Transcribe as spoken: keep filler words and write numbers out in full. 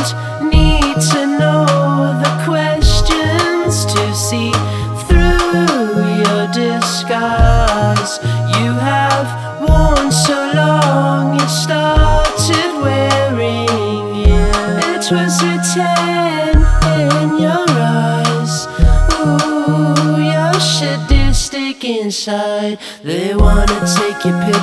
need to know the questions to see through your disguise. You have worn so long, it started wearing you. It was a ten in your eyes. Ooh, you're sadistic inside. They wanna take your picture.